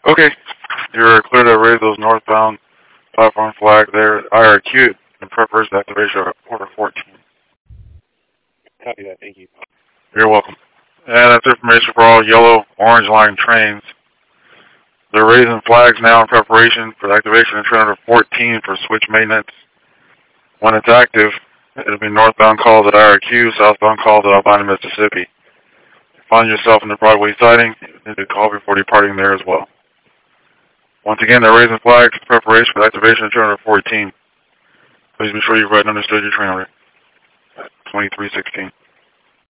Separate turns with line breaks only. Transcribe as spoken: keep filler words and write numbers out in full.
Okay. You're clear to raise those northbound platform flags there at I R Q in preparation of activation of Order fourteen.
Copy that. Thank you.
You're welcome. And that's information for all yellow, orange line trains. They're raising flags now in preparation for the activation of train order fourteen for switch maintenance. When it's active, it'll be northbound calls at I R Q, southbound calls at Albina, Mississippi. If you find yourself in the Broadway siding, you need to call before departing there as well. Once again, they're raising flags in preparation for the activation of train order fourteen. Please be sure you've read and understood your train order. twenty-three sixteen.